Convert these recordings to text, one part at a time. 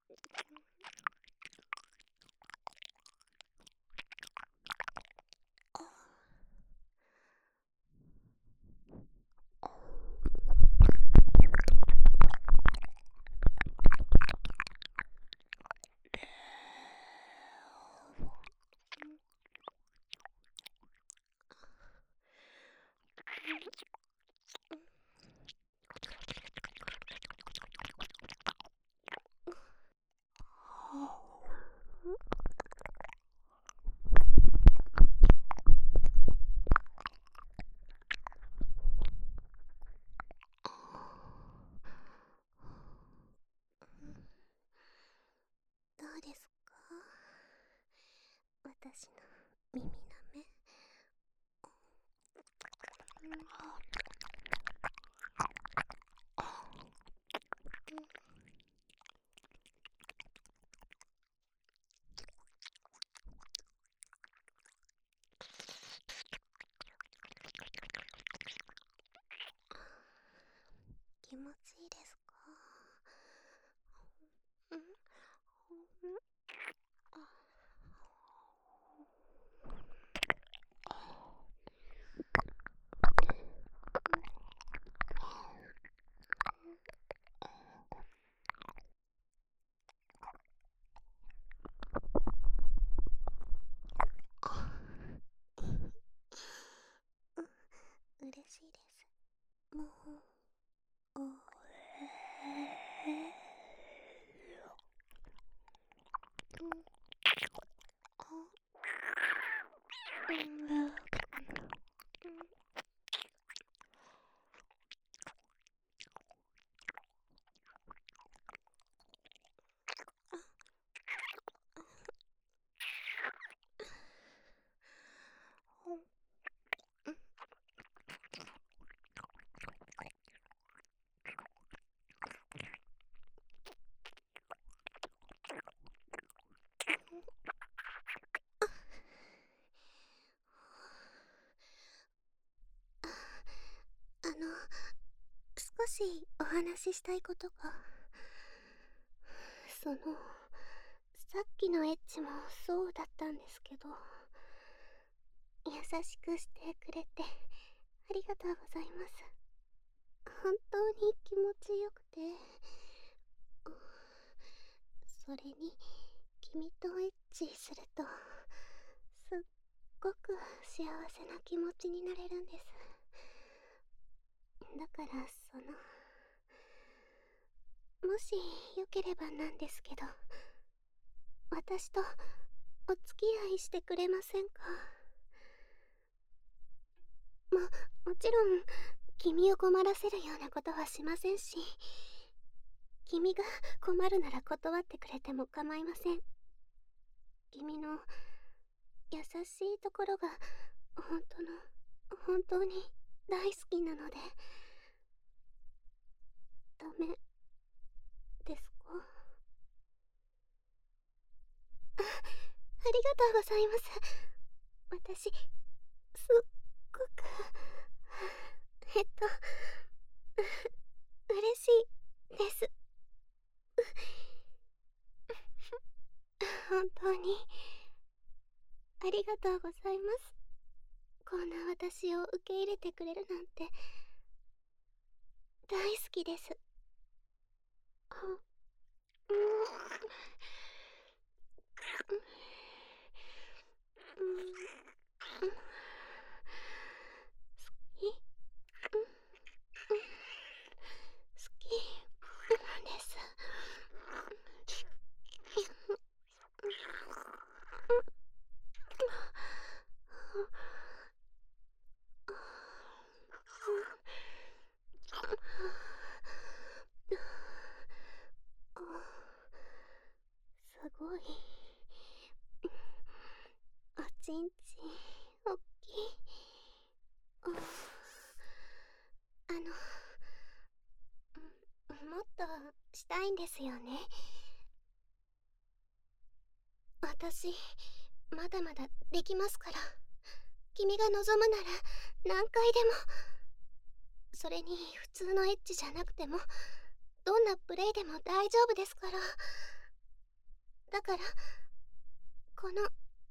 どうですか、私の耳なめ。気持ちいいですか？嬉しいです。もう少しお話ししたいことが。さっきのエッチもそうだったんですけど、優しくしてくれてありがとうございます。本当に気持ちよくて、それに君とエッチするとすっごく幸せな気持ちになれるんです。だからもしよければなんですけど、私とお付き合いしてくれませんか？もちろん君を困らせるようなことはしませんし、君が困るなら断ってくれても構いません。君の優しいところが本当に大好きなので。ダメですか？ありがとうございます。私すっごく嬉しいです。本当にありがとうございます。こんな私を受け入れてくれるなんて。大好きです。好きなんです。すごいおちんちんおっきい。もっとしたいんですよね。私まだまだできますから。君が望むなら何回でも。それに普通のエッチじゃなくてもどんなプレイでも大丈夫ですから。 だからこの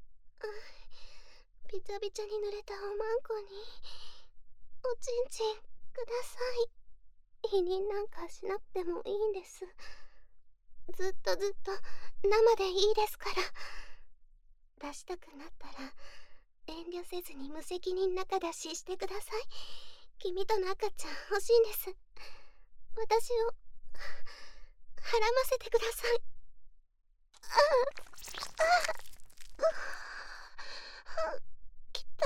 びちゃびちゃに濡れたおまんこにおちんちんください。否認なんかしなくてもいいんです。ずっとずっと生でいいですから。出したくなったら遠慮せずに無責任仲出ししてください。君との赤ちゃん欲しいんです。私をはらませてください。きた。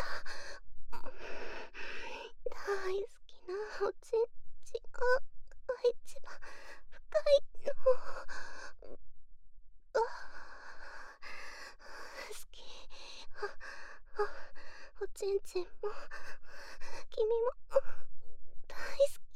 大好きなおちんちんが一番深いの。好き。おちんちんも君も大好き。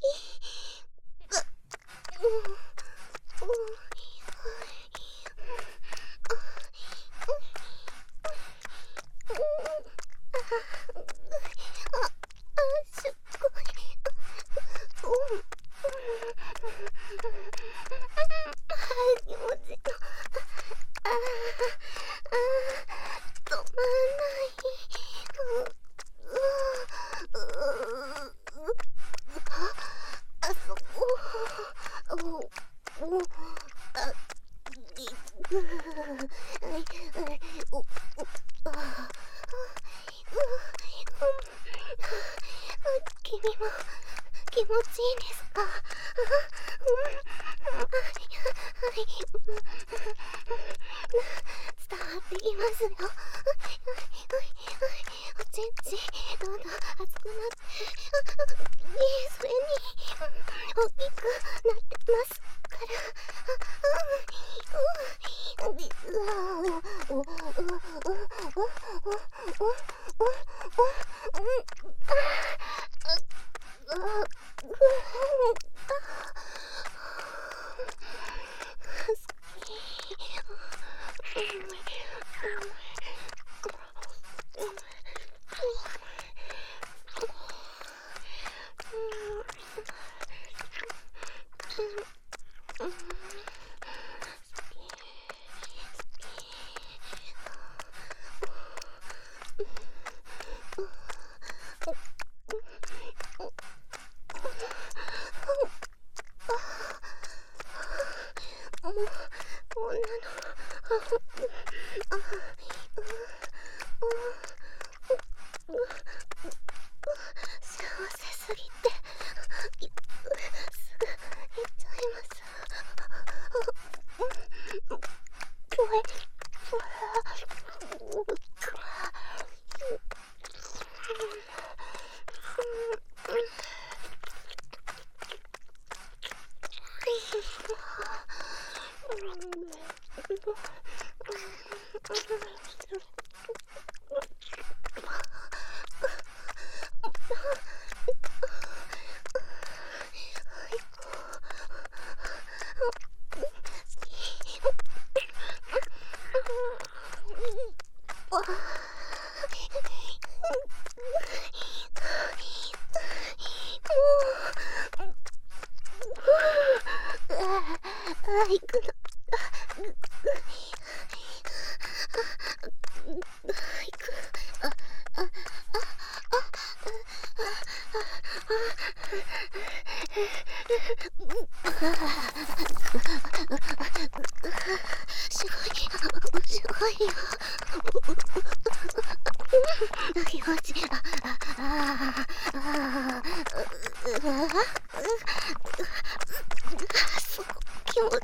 すっごい。気持ちいい。止まんない。あそこ。君も気持ちいいですか？伝わってきますよ。おちんちどんどん熱くなって、それに大きくなってますから。こんなの幸せすぎてすぐ行っちゃいます。行くの。すごいよ。気持ちいい。すごい気持ちいい。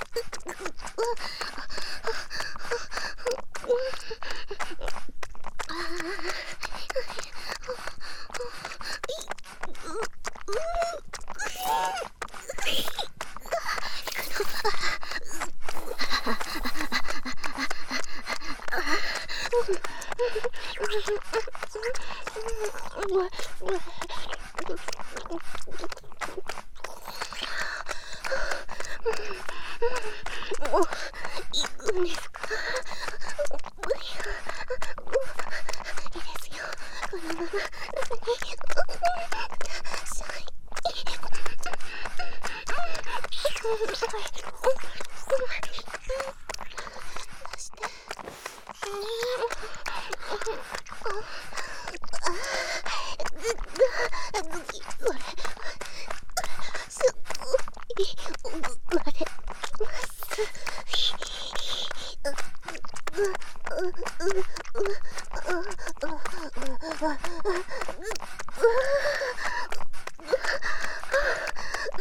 もう行くんですか？いいですよ。このまま中にしゃい。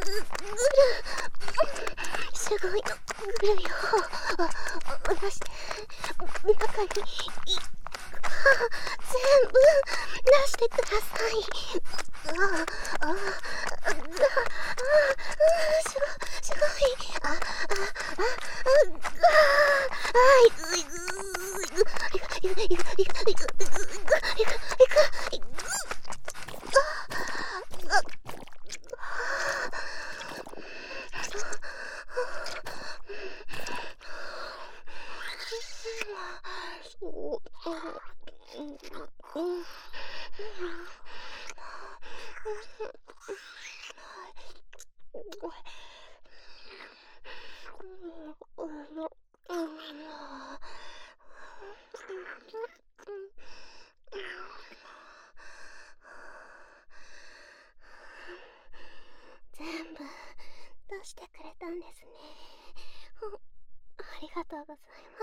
すごいぐるよ。出して中に全部出してください。すごい。全部出してくれたんですね。ありがとうございます。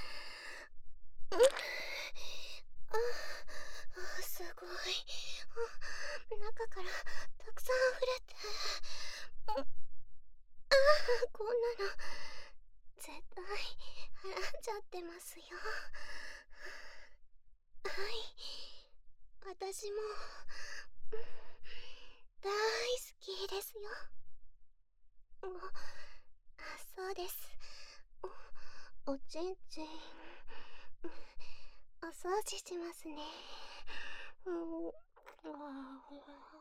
すごい。中からたくさん溢れて。こんなの絶対払っちゃってますよ。はい、私も大好きですよ。そうです。おちんちんお掃除しますね。